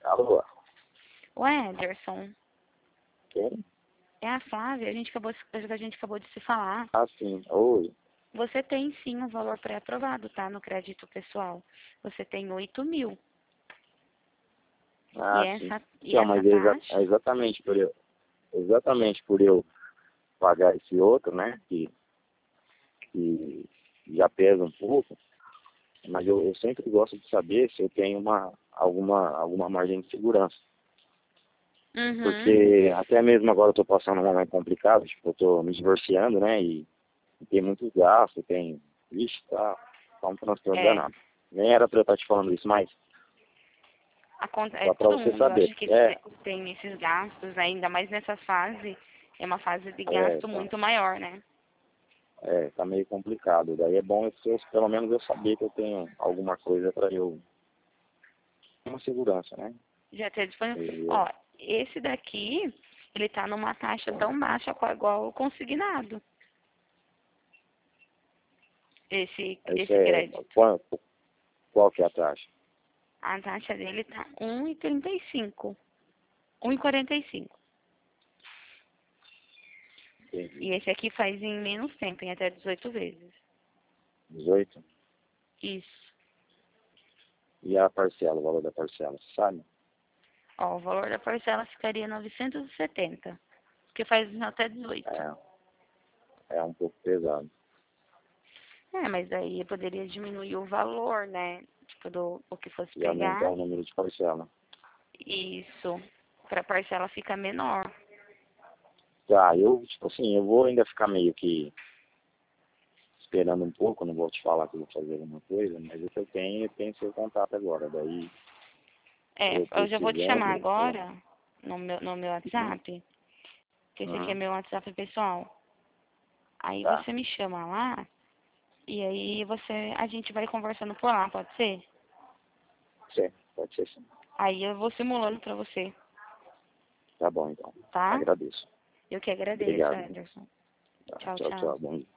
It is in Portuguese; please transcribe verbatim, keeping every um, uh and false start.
Alô? Ô, Ederson, Quem? é a Flávia, a gente acabou, a gente acabou de se falar. Ah, sim. Oi. Você tem sim um valor pré-aprovado, tá? No crédito pessoal. Você tem oito mil. E Ah, sim. essa, e Então, essa mas é, exa- é taxa, exatamente por eu, exatamente por eu pagar esse outro, né? Que, que já pesa um pouco, mas eu, eu sempre gosto de saber se eu tenho uma, alguma, alguma margem de segurança. uhum, Porque até mesmo agora eu tô passando um momento complicado, tipo, eu tô me divorciando, né? E, e tem muitos gastos, tem. Ixi, tá, tá um transtorno é, danado. Nem era pra eu estar te falando isso, mas aconte- é, só pra todo você mundo saber. acha que É, te- tem esses gastos, ainda mais nessa fase, é uma fase de é, gasto tá. muito maior, né? É, tá meio complicado. Daí é bom se eu, pelo menos eu saber que eu tenho alguma coisa para eu uma segurança, né? Já ter disponível. E, Ó, esse daqui, ele tá numa taxa tão baixa qual- igual o consignado. Esse, esse esse é crédito. qual, qual que é a taxa? A taxa dele tá um e trinta e cinco. um e quarenta e cinco. Entendi. E esse aqui faz em menos tempo, em até dezoito vezes. dezoito. Isso. E a parcela, o valor da parcela, você sabe? Ó, o valor da parcela ficaria novecentos e setenta. Porque faz em até dezoito. É, é um pouco pesado. É, mas aí eu poderia diminuir o valor, né? Tipo, do o que fosse E aumentar pegar. o número de parcela. Isso. Pra parcela ficar menor. Tá, eu, tipo assim, eu vou ainda ficar meio que esperando um pouco, não vou te falar que eu vou fazer alguma coisa, mas o que eu tenho, eu tenho seu contato agora. Daí, É, eu eu já vou te chamar precisando, eu, agora no meu, no meu uhum, WhatsApp. Que esse aqui é uhum, meu WhatsApp pessoal. Aí tá, você me chama lá. E aí você, a gente vai conversando por lá, pode ser? sim, pode ser sim. Aí eu vou simulando pra você, Tá bom, então. tá? Agradeço. Eu que agradeço, Obrigado. Anderson. Tá, Tchau, tchau, tchau. tchau. Bom dia.